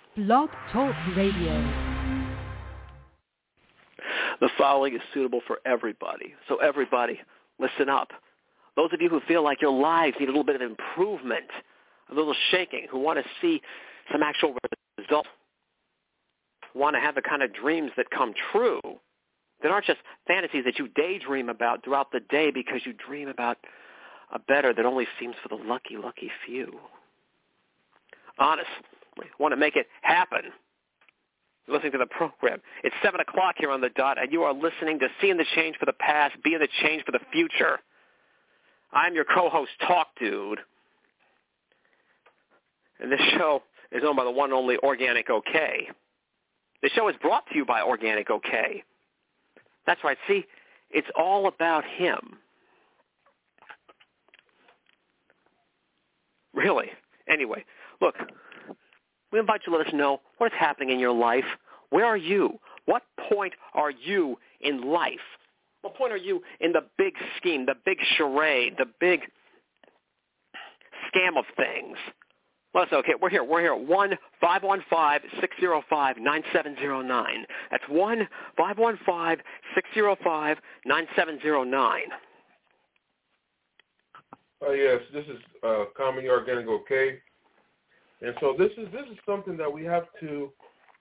Blog Talk Radio. The following is suitable for everybody. So everybody, listen up. Those of you who feel like your lives need a little bit of improvement, a little shaking, who want to see some actual results, want to have the kind of dreams that come true, that aren't just fantasies that you daydream about throughout the day because you dream about a better that only seems for the lucky, lucky few. Honestly, want to make it happen. Listening to the program. It's 7 o'clock here on the dot, and you are listening to Seeing the Change for the Past, Being the Change for the Future. I'm your co-host, Talk Dude. And this show is owned by the one and only Organic OK. This show is brought to you by Organic OK. That's right. See, it's all about him. Really. Anyway, look, we invite you to let us know what is happening in your life. Where are you? What point are you in life? What point are you in the big scheme, the big charade, the big scam of things? Let us know. Okay, we're here. 1-515-605-9709. That's 1-515-605-9709. Yes, this is Common Organic OK. And so this is something that we have to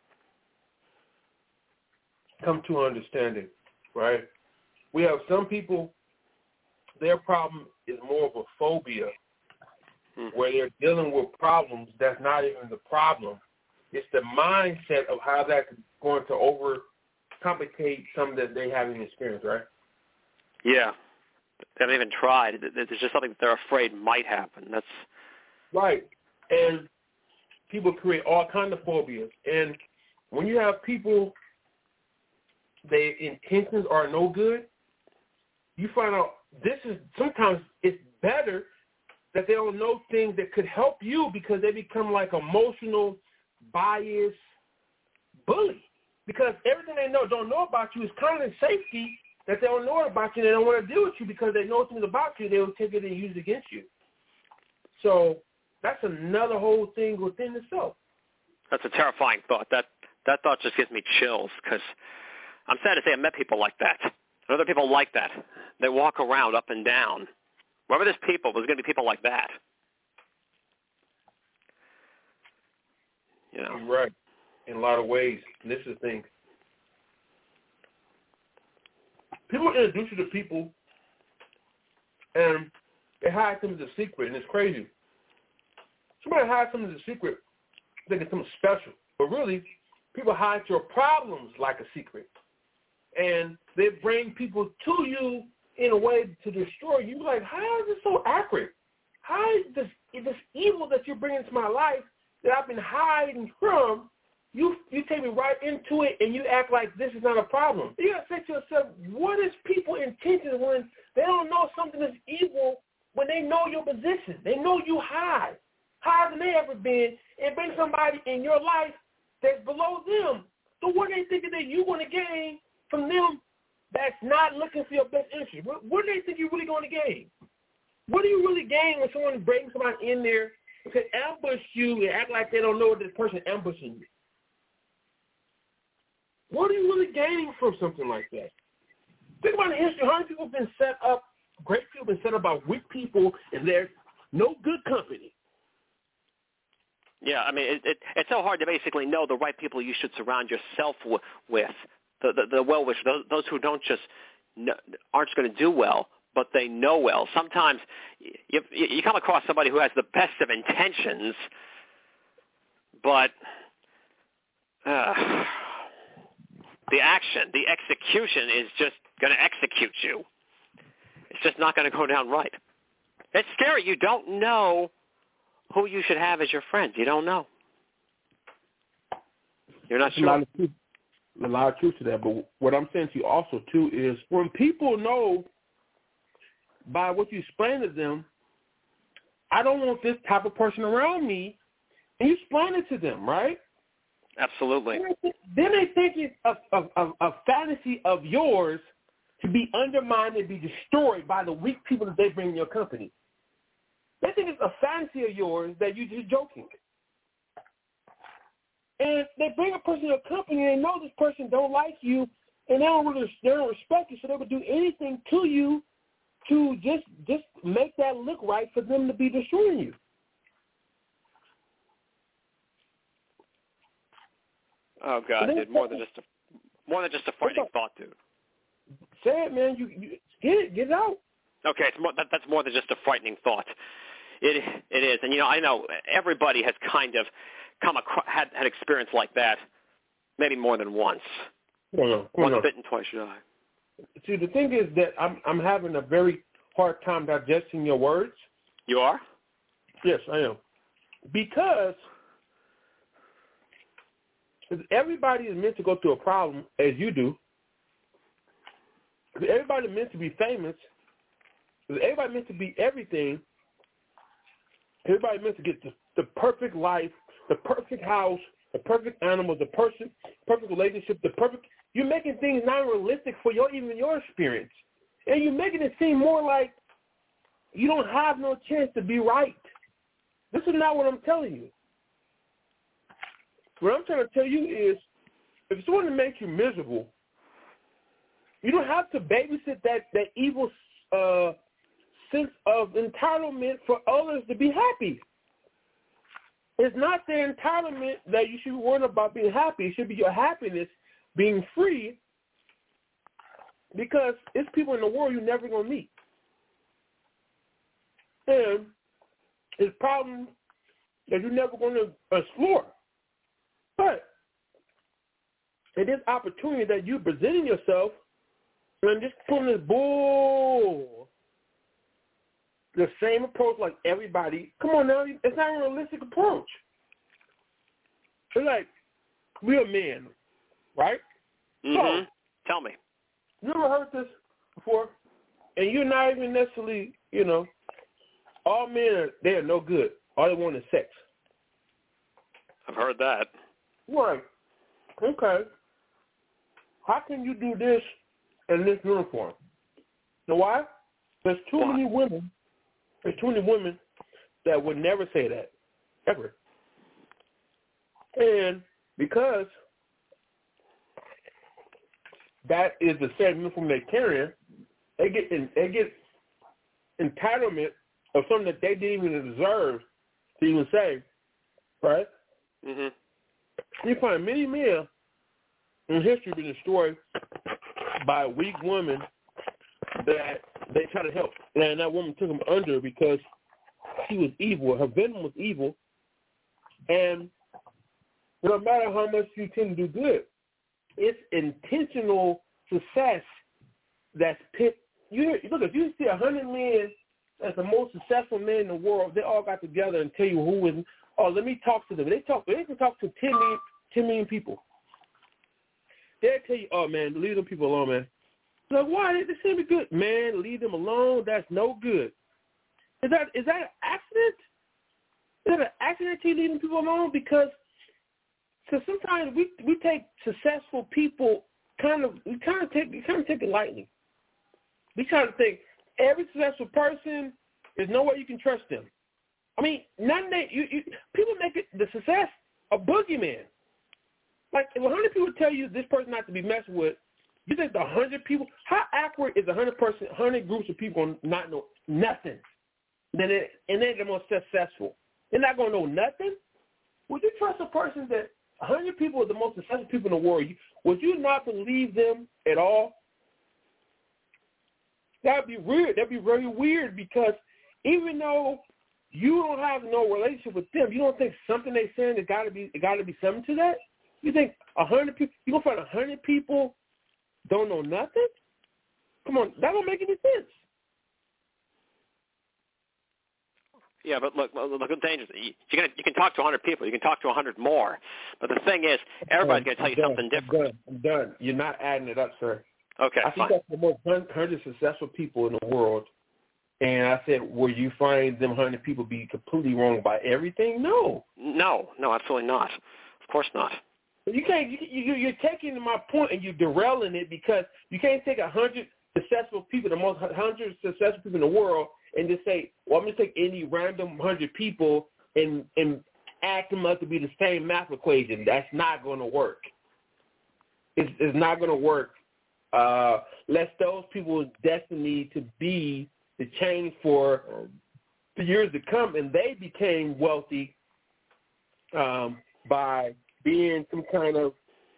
come to understanding, right? We have some people, their problem is more of a phobia, where they're dealing with problems that's not even the problem. It's the mindset of how that's going to overcomplicate something that they haven't experienced, right? Yeah. They haven't even tried. There's just something that they're afraid might happen. That's right. And people create all kinds of phobias. And when you have people, their intentions are no good, you find out sometimes it's better that they don't know things that could help you because they become like emotional, biased bully. Because everything they don't know about you is kind of safety that they don't know about you and they don't want to deal with you because they know things about you. They will take it and use it against you. So that's another whole thing within itself. That's a terrifying thought. That thought just gives me chills because I'm sad to say I've met people like that. And other people like that. They walk around up and down. Wherever there's people, there's going to be people like that. You know. You're right. In a lot of ways. And this is the thing. People introduce you to people and they hide them as a secret, and it's crazy. Somebody hides something as a secret, think it's something special. But really, people hide your problems like a secret. And they bring people to you in a way to destroy you. Like, how is this so accurate? How is this evil that you're bringing to my life that I've been hiding from, you take me right into it and you act like this is not a problem. You got to say to yourself, what is people's intention when they don't know something is evil when they know your position? They know you high, higher than they ever been, and bring somebody in your life that's below them. So what are they thinking that you're going to gain from them that's not looking for your best interest? What do they think you're really going to gain? What do you really gain when someone brings somebody in there to ambush you and act like they don't know this person ambushing you? What are you really gaining from something like that? Think about the history. How many people have been set up, great people have been set up by weak people, and there's no good company. Yeah, I mean, it's so hard to basically know the right people you should surround yourself with, the well-wishers, those who don't just aren't going to do well, but they know well. Sometimes you come across somebody who has the best of intentions, but the execution is just going to execute you. It's just not going to go down right. It's scary. You don't know who you should have as your friends. You don't know. You're not sure. A lot of truth to that. But what I'm saying to you also, too, is when people know by what you explain to them, I don't want this type of person around me, and you explain it to them, right? Absolutely. Then they think it's a fantasy of yours to be undermined and be destroyed by the weak people that they bring in your company. They think it's a fantasy of yours that you're just joking. And they bring a person to a company and they know this person don't like you and they don't respect you, so they would do anything to you to just make that look right for them to be destroying you. Oh God, dude! More than just a frightening thought, dude. Say it, man. You get it out. Okay, that's more than just a frightening thought. It is, and I know everybody has kind of had experience like that, maybe more than once. Once bitten, twice shy. See, the thing is that I'm having a very hard time digesting your words. You are? Yes, I am. Because everybody is meant to go through a problem, as you do. Everybody is meant to be famous. Everybody meant to be everything. Everybody meant to get the perfect life, the perfect house, the perfect animal, the perfect relationship, you're making things not realistic for even your experience. And you're making it seem more like you don't have no chance to be right. This is not what I'm telling you. What I'm trying to tell you is, if someone to make you miserable, you don't have to babysit that evil sense of entitlement for others to be happy. It's not their entitlement that you should be worried about being happy. It should be your happiness being free, because it's people in the world you're never going to meet. And it's problems that you're never going to explore. But it is opportunity that you're presenting yourself and just putting this bull, the same approach like everybody. Come on now, it's not a realistic approach. It's like, we're men, right? Mm-hmm. So, tell me. You ever heard this before? And you're not even necessarily, all men, they are no good. All they want is sex. I've heard that. Right. Okay. How can you do this in this uniform? You know why? There's too many women that would never say that, ever. And because that is the same uniform they're carrying, they get entitlement of something that they didn't even deserve to even say, right? Mm-hmm. You find many men in history been destroyed by a weak woman that they try to help. And that woman took them under because she was evil. Her venom was evil. And no matter how much you tend to do good, it's intentional success that's picked. Look, if you see 100 men that's the most successful men in the world, they all got together and tell you who is. Oh, let me talk to them. They can talk to 10 million people. They'll tell you, oh man, leave them people alone, man. Like, why? They seem to be good, man. Leave them alone. That's no good. Is that an accident? Is that an accident to leaving people alone? Because sometimes we take successful people we take it lightly. We try to think every successful person, there's no way you can trust them. I mean, people make the success a boogeyman. Like, if 100 people tell you this person not to be messed with, you think the 100 people, how accurate is 100 groups of people not know nothing? And they're the most successful. They're not going to know nothing? Would you trust a person that 100 people are the most successful people in the world? Would you not believe them at all? That would be weird. That would be very weird, because even though you don't have no relationship with them, you don't think something they're saying there's got to be something to that? You think 100 people? You gonna find 100 people don't know nothing? Come on, that don't make any sense. Yeah, but look, the danger. You can talk to 100 people. You can talk to 100 more. But the thing is, everybody's going to tell you something different. I'm done. You're not adding it up, sir. Okay, I think that's the most 100 successful people in the world. And I said, will you find them 100 people be completely wrong about everything? No. No, absolutely not. Of course not. You can't. You're taking my point and you're derailing it, because you can't take 100 successful people, the most 100 successful people in the world, and just say, well, I'm going to take any random 100 people and add them up to be the same math equation. That's not going to work. It's not going to work unless those people's destiny to be the change for the years to come, and they became wealthy by being some kind of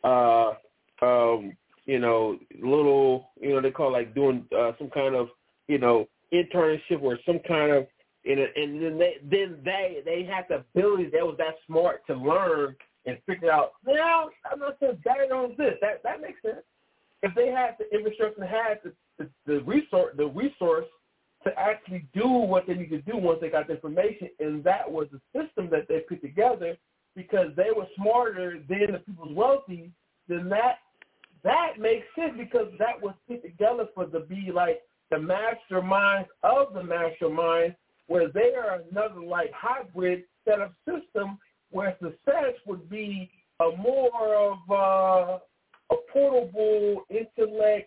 little, they call like doing some kind of, internship or some kind of, and then they had the ability, they was that smart to learn and figure out, well, I'm not so bad on this. That makes sense. If they had the infrastructure, had the resource to actually do what they need to do once they got the information, and that was the system that they put together because they were smarter than the people's wealthy, then that makes sense because that was put together for to be like the masterminds of the masterminds, where they are another like hybrid set of system where success would be a more of a portable intellect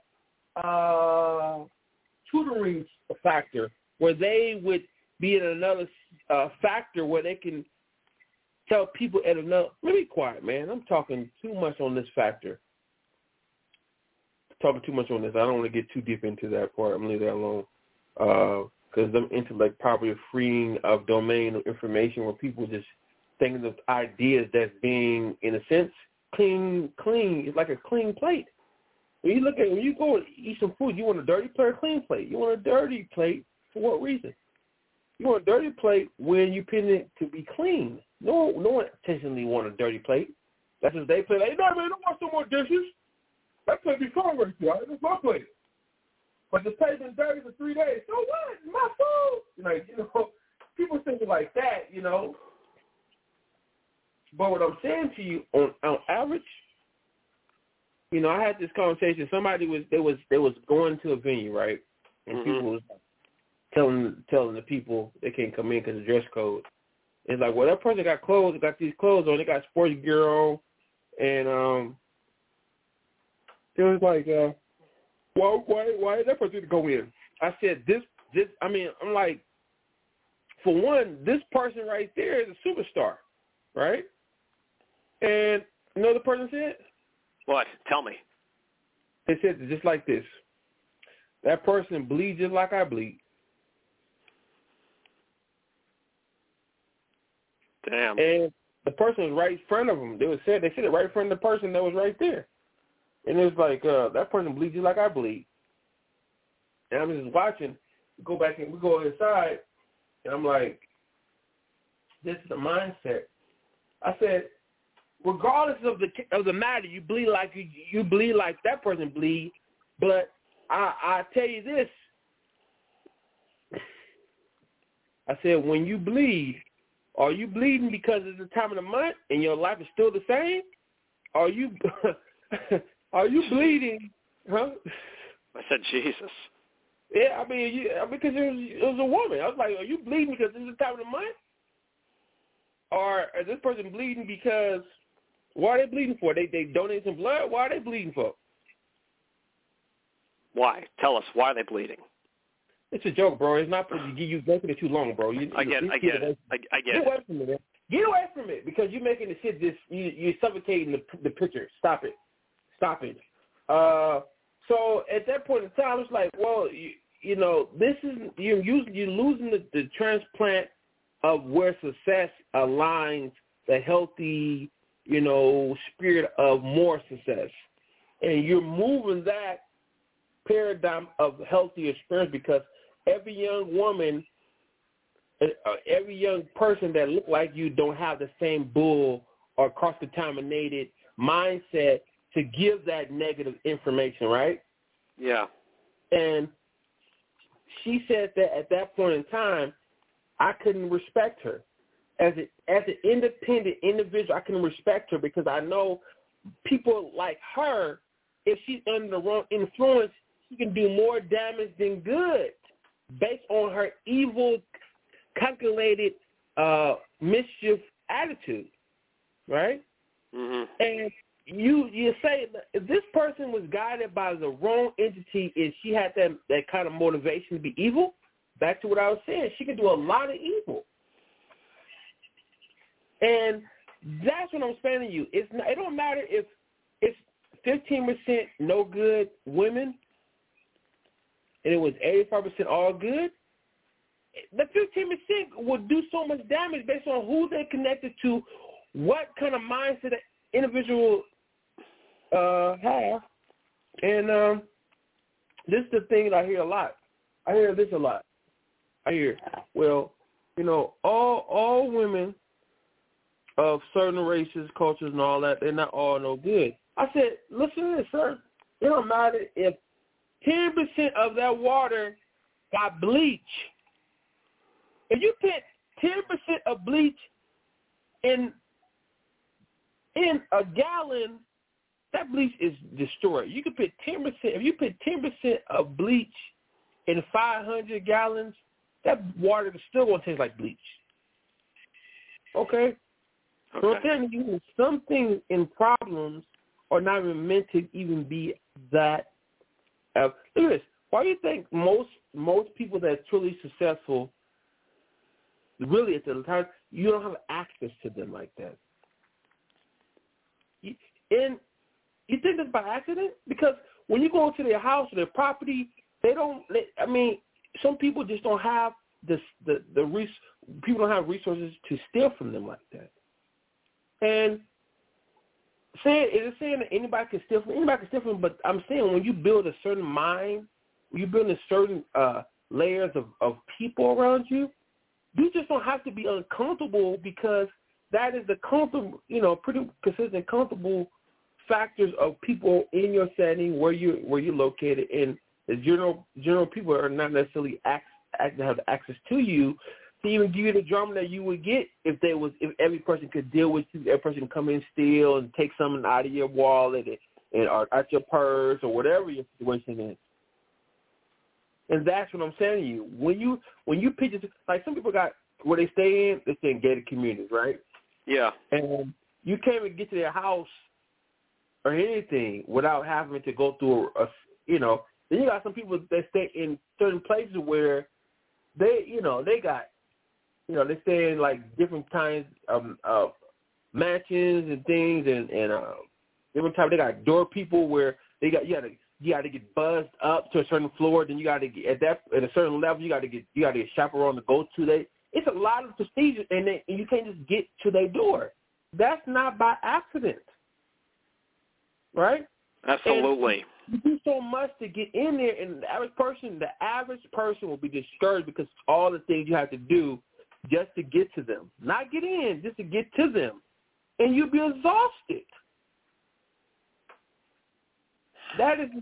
tutoring factor, where they would be in another factor where they can tell people at another. Let me be quiet, man. I'm talking too much on this factor. Talking too much on this. I don't want to get too deep into that part. I'm going to leave that alone. Because them intellect probably freeing of domain of information where people just thinking of ideas that's being, in a sense, clean. It's like a clean plate. When you go and eat some food, you want a dirty plate or a clean plate? You want a dirty plate for what reason? You want a dirty plate when you pin it to be clean. No one intentionally want a dirty plate. That's just they play. Like, no, man, don't want some more dishes. That plate be fine right there. That's my plate. But the plate been dirty for 3 days. So what? My food. People thinking like that, But what I'm saying to you, on average, I had this conversation. Somebody was going to a venue, right? And people was telling the people they can't come in because of dress code. It's like, well, that person got these clothes on. They got sports gear on, and it was like, why that person to go in? I said, I'm like, for one, this person right there is a superstar, right? And you know what the person said? What? Tell me. They said just like this. That person bleeds just like I bleed. Damn. And the person was right in front of them. They said it right in front of the person that was right there. And it was like, that person bleeds just like I bleed. And I'm just watching. We go inside, and I'm like, this is the mindset. I said, regardless of the matter, you bleed like you bleed like that person bleed. But I tell you this. I said, when you bleed, are you bleeding because it's the time of the month and your life is still the same? Are you bleeding? Huh? I said, Jesus. Yeah, because it was a woman. I was like, are you bleeding because it's the time of the month? Or is this person bleeding because, what are they bleeding for? They donate some blood? Why are they bleeding for? Why? Tell us, why are they bleeding? It's a joke, bro. It's not for you making it too long, bro. I get it. Get away from it, man. Get away from it because you're making the shit you're suffocating the picture. Stop it. So at that point in time, it's like, well, this is you're losing the transplant of where success aligns the healthy, spirit of more success, and you're moving that paradigm of healthy experience because every young woman, every young person that look like you don't have the same bull or cross-contaminated mindset to give that negative information, right? Yeah. And she said that at that point in time, I couldn't respect her. As an independent individual, I couldn't respect her because I know people like her, if she's under the wrong influence, she can do more damage than good based on her evil, calculated mischief attitude, right? Mm-hmm. And you say if this person was guided by the wrong entity and she had that kind of motivation to be evil, back to what I was saying, she could do a lot of evil. And that's what I'm explaining to you. It don't matter if it's 15% no good women and it was 85% all good. The 15% will do so much damage based on who they're connected to, what kind of mindset the individual have. And this is the thing that I hear a lot. I hear this a lot. I hear, well, you know, all women of certain races, cultures, and all that, they're not all no good. I said, listen to this, sir. It don't matter if 10% of that water got bleach. If you put 10% of bleach in a gallon, that bleach is destroyed. You can put 10%. If you put 10% of bleach in 500 gallons, that water is still going to taste like bleach. Okay? So I'm telling you, some things in problems are not even meant to even be that. Look at this. Why do you think most people that are truly successful, really at the time, you don't have access to them like that? And you think that's by accident? Because when you go into their house or their property, some people just don't have people don't have resources to steal from them like that. And is it saying that anybody can steal from them? Anybody can steal from them, but I'm saying when you build a certain mind, when you build a certain layers of people around you, you just don't have to be uncomfortable, because that is the comfortable, pretty consistent comfortable factors of people in your setting where you're located. And the general people are not necessarily have access to you to even give you the drama that you would get if every person could deal with you, every person can come in, steal and take something out of your wallet and or out your purse or whatever your situation is. And that's what I'm saying to you. When you picture, like some people got where they stay in gated communities, right? Yeah. And you can't even get to their house or anything without having to go through then you got some people that stay in certain places where they stay in like different kinds of mansions and things and different type. They got door people where you got to get buzzed up to a certain floor. Then you got to get at a certain level. You got to get chaperone to go to. It's a lot of procedures, and you can't just get to their door. That's not by accident, right? Absolutely. And you do so much to get in there, and the average person will be discouraged because all the things you have to do just to get to them. Not get in, just to get to them. And you'll be exhausted. That is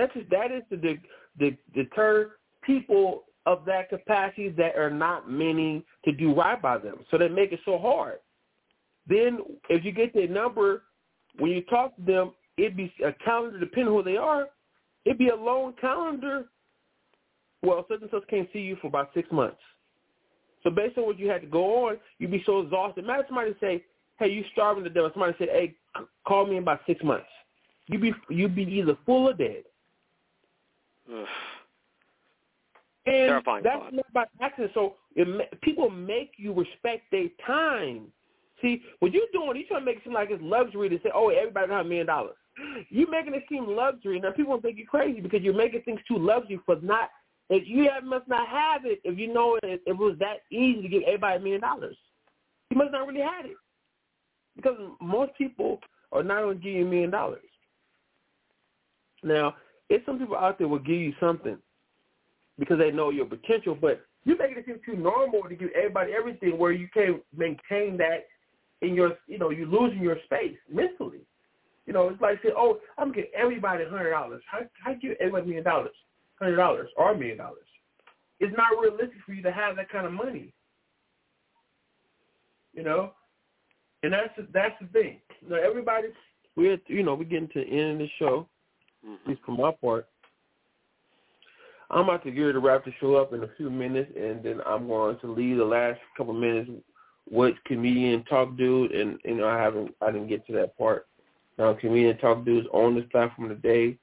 to deter people of that capacity that are not meaning to do right by them. So they make it so hard. Then if you get their number, when you talk to them, it'd be a calendar, depending on who they are. It'd be a long calendar. Well, such and such can't see you for about 6 months. So based on what you had to go on, you'd be so exhausted. Imagine somebody say, hey, you starving to death. Somebody said, hey, call me in about 6 months. You'd be either full or dead. Ugh. And terrifying that's thought. not by accident. So people make you respect their time. See, what you're doing, you're trying to make it seem like it's luxury to say, oh, everybody got $1 million. You're making it seem luxury. Now, people think you're crazy because you're making things too luxury for not. If you must not have it, if you know it was that easy to give everybody $1 million. You must not really have it. Because most people are not going to give you $1 million. Now, if some people out there will give you something because they know your potential, but you're making it seem too normal to give everybody everything where you can't maintain that in your, you're losing your space mentally. It's like saying, oh, I'm going to give everybody $100. How give everybody $1 million? $100 or $1 million. It's not realistic for you to have that kind of money. And that's the thing. Everybody, we're getting to the end of the show. At least for my part. I'm about to get ready to wrap the show up in a few minutes, and then I'm going to leave the last couple minutes with Comedian Talk Dude, and I didn't get to that part. Now, Comedian Talk Dude's on this platform today.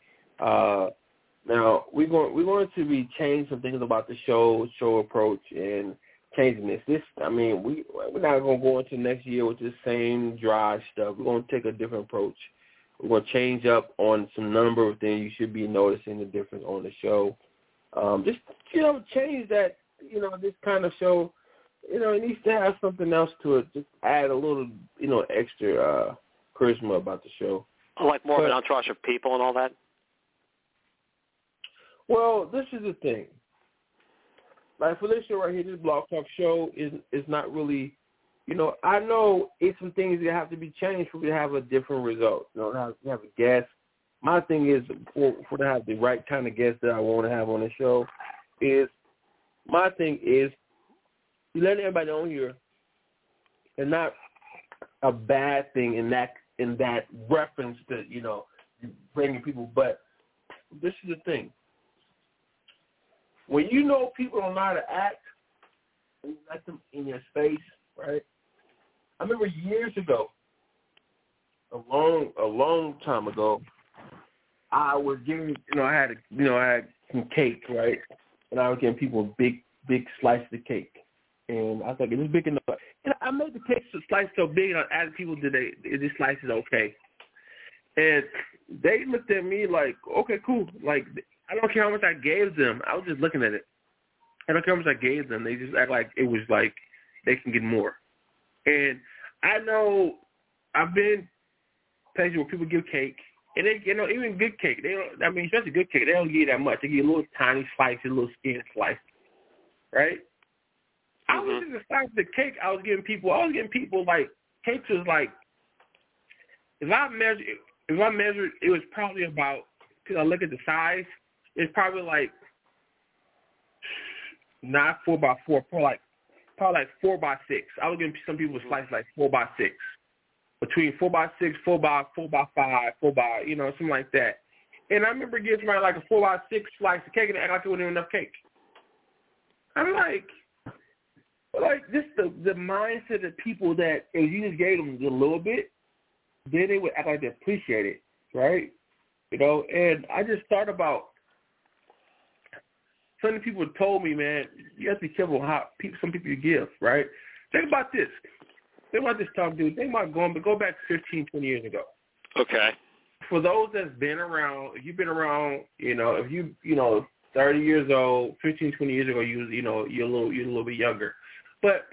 Now we're going to be changing some things about the show approach, and changing this. I mean, we're not going to go into next year with the same dry stuff. We're going to take a different approach. We're going to change up on some number of things. You should be noticing the difference on the show. Just, change that, this kind of show. It needs to have something else to it. Just add a little, extra charisma about the show. Like more of an entourage of people and all that? Well, this is the thing. Like for this show right here, this Blog Talk show is not really, I know it's some things that have to be changed for me to have a different result. To have a guest. My thing is for to have the right kind of guest that I want to have on the show is, my thing is, you let everybody on here, and not a bad thing in that reference to, bringing people. But this is the thing. When you know people don't know how to act, and you let them in your space, right? I remember years ago, a long time ago, I was giving, I had some cake, right? And I was giving people big slices of cake. And I was like, is this big enough? And I made the cake slice so big, and I asked people, this slice is okay? And they looked at me like, okay, cool. Like, I don't care how much I gave them. I was just looking at it. I don't care how much I gave them. They just act like it was like they can get more. And I know I've been places where people give cake, and they, even good cake. Especially good cake, they don't give you that much. They give you a little tiny slice, a little skin slice, right? I was just slice the cake. I was giving people like cakes was like, if I measured, it was probably about, because I look at the size, it's probably like not 4x4, probably like 4x6. I was giving some people slice like 4x6, between 4x6, 4x5, something like that. And I remember giving somebody like a 4x6 slice of cake, and they act like it wasn't enough cake. I'm like this the mindset of people that if you just gave them a little bit, then they would act like they appreciate it, right? And I just thought about some people told me, man, you have to be careful how some people you give, right? Think about this. Think about this talk, dude. Think about go back 15, 20 years ago. Okay. For those that's been around, if you've been around, if you 30 years old, 15, 20 years ago, you're a little bit younger. But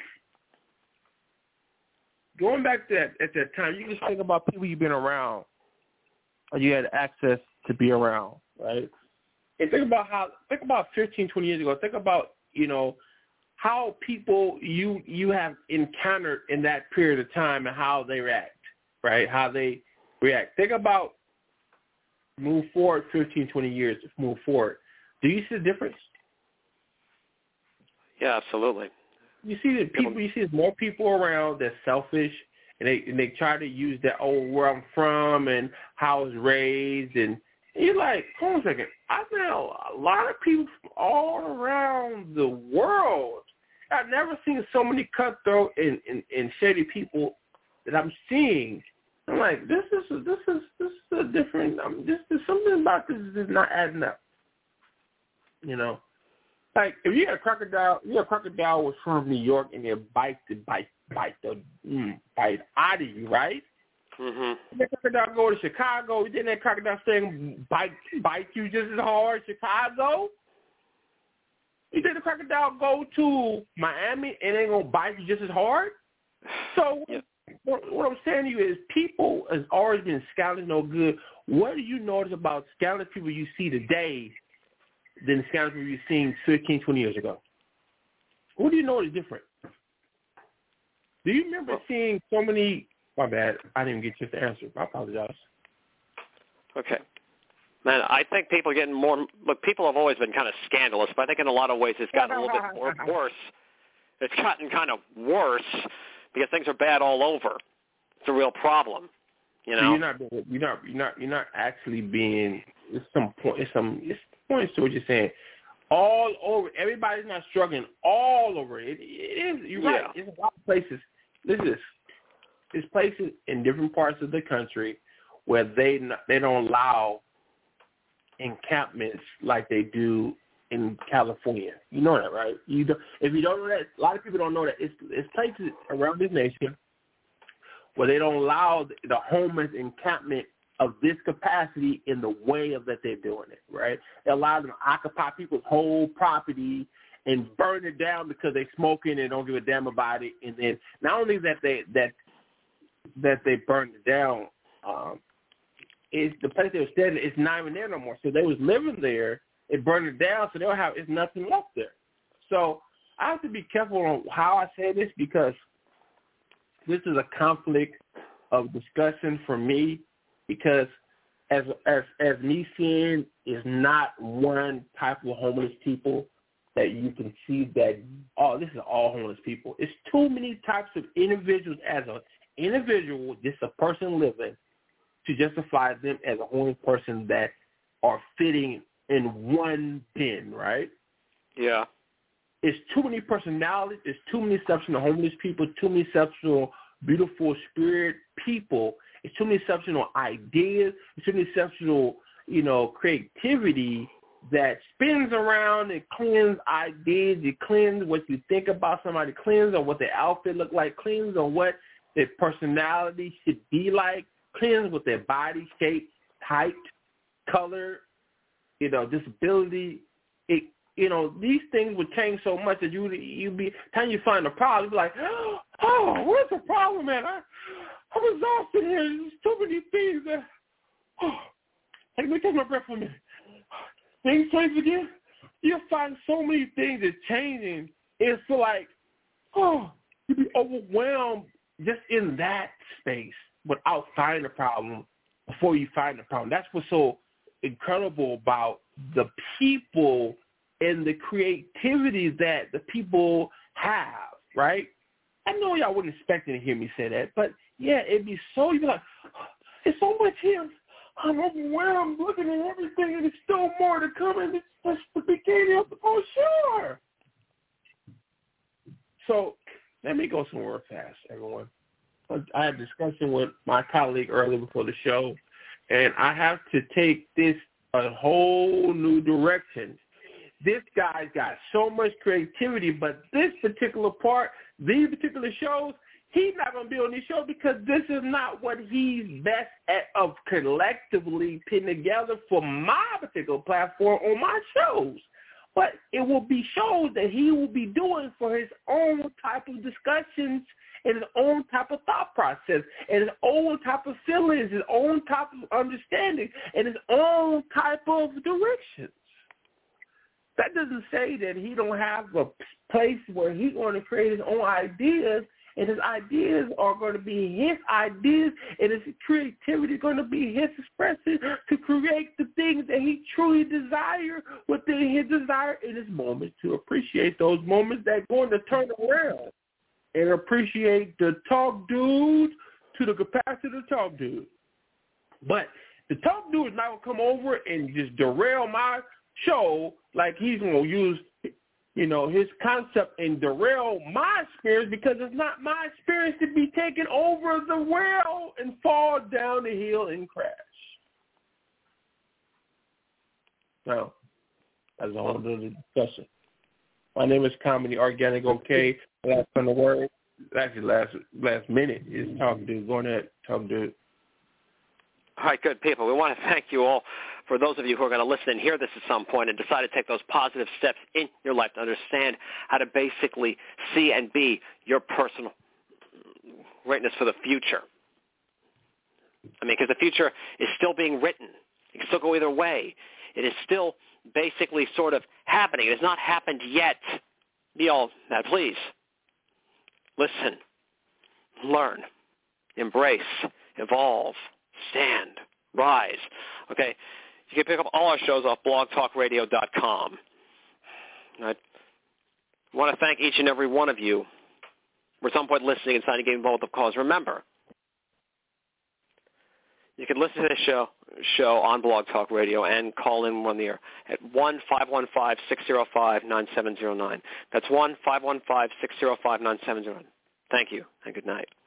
going back to that, at that time, you just think about people you've been around, or you had access to be around, right? And think about 15, 20 years ago. Think about, how people you have encountered in that period of time and how they react, right? How they react. Think about move forward 15, 20 years, move forward. Do you see the difference? Yeah, absolutely. You see that people. You see there's more people around that's selfish, and they try to use that where I'm from and how I was raised, and you're like, hold on a second. I know a lot of people from all around the world. I've never seen so many cutthroat and shady people that I'm seeing. I'm like, this is a different. There's something about this is not adding up. Like if you had a crocodile was from New York and they bite out of you, right? Mm-hmm. That crocodile go to Chicago, then that crocodile stay bite you just as hard, Chicago. You think the crocodile go to Miami and ain't gonna bite you just as hard? So what I'm saying to you is people has always been scouting no good. What do you notice about scouting people you see today than the scouting people you've seen 15, 20 years ago? What do you know is different? Do you remember seeing so many? My bad, I didn't get just the answer. I apologize. Okay. Man, I think people are getting more. Look, people have always been kind of scandalous, but I think in a lot of ways it's gotten a little bit worse. It's gotten kind of worse because things are bad all over. It's a real problem, So you're not actually being. It's points to what you're saying. All over, everybody's not struggling. All over it is. You're right. It's a lot of places. Listen to this. There's places in different parts of the country where they don't allow encampments like they do in California. You know that, right? If you don't know that, a lot of people don't know that. It's places around this nation where they don't allow the homeless encampment of this capacity in the way of that they're doing it, right? They allow them to occupy people's whole property and burn it down because they're smoking and don't give a damn about it. And then not only that they burned it down, is the place they were staying is not even there no more. So they was living there, it burned it down, so it's nothing left there. So I have to be careful on how I say this because this is a conflict of discussion for me because as me seeing is not one type of homeless people that you can see that, this is all homeless people. It's too many types of individuals as an individual, just a person living, to justify them as a homeless person that are fitting in one bin, right? Yeah. It's too many personalities. There's too many exceptional homeless people, too many exceptional beautiful spirit people. It's too many exceptional ideas. It's too many exceptional, creativity that spins around and cleans ideas. It cleans what you think about somebody, cleans on what their outfit look like, cleans on what their personality should be like, cleans with their body shape, height, color, disability. These things would change so much that you be time you find a problem, you be like, oh, what's the problem, man? I'm exhausted here. There's too many things that. Hey, let me take my breath for a minute. Things change again. You'll find so many things that's changing. It's like, you'd be overwhelmed just in that space without finding the problem before you find the problem. That's what's so incredible about the people and the creativity that the people have, right? I know y'all wouldn't expect to hear me say that, but yeah, you'd be like, there's so much here. I'm overwhelmed looking at everything, and there's still more to come, and it's just the beginning of the sure. So let me go somewhere fast, everyone. I had a discussion with my colleague earlier before the show, and I have to take this a whole new direction. This guy's got so much creativity, but this particular part, these particular shows, he's not going to be on these shows because this is not what he's best at of collectively putting together for my particular platform on my shows. But it will be shows that he will be doing for his own type of discussions and his own type of thought process and his own type of feelings, his own type of understanding, and his own type of directions. That doesn't say that he don't have a place where he's going to create his own ideas, and his ideas are going to be his ideas, and his creativity is going to be his expression to create the things that he truly desires within his desire in his moment, to appreciate those moments that are going to turn around and appreciate the talk dude to the capacity to talk dude. But the talk dude is not going to come over and just derail my show like he's going to use his concept and derail my experience, because it's not my experience to be taken over the rail and fall down the hill and crash. Now, that's a whole other discussion. My name is Comedy Organic OK. Last on the word, actually last minute is talking to. Go ahead, talking to. All right, good people. We want to thank you all for those of you who are going to listen and hear this at some point and decide to take those positive steps in your life to understand how to basically see and be your personal greatness for the future. I mean, because the future is still being written. It can still go either way. It is still basically sort of happening. It has not happened yet. Be all that, please. Listen, learn, embrace, evolve, stand, rise. Okay? You can pick up all our shows off blogtalkradio.com. I want to thank each and every one of you for at some point listening and signing to get involved with the cause. Remember, you can listen to this show on Blog Talk Radio and call in on the air at 1-515-605-9709. That's 1-515-605-9709. Thank you and good night.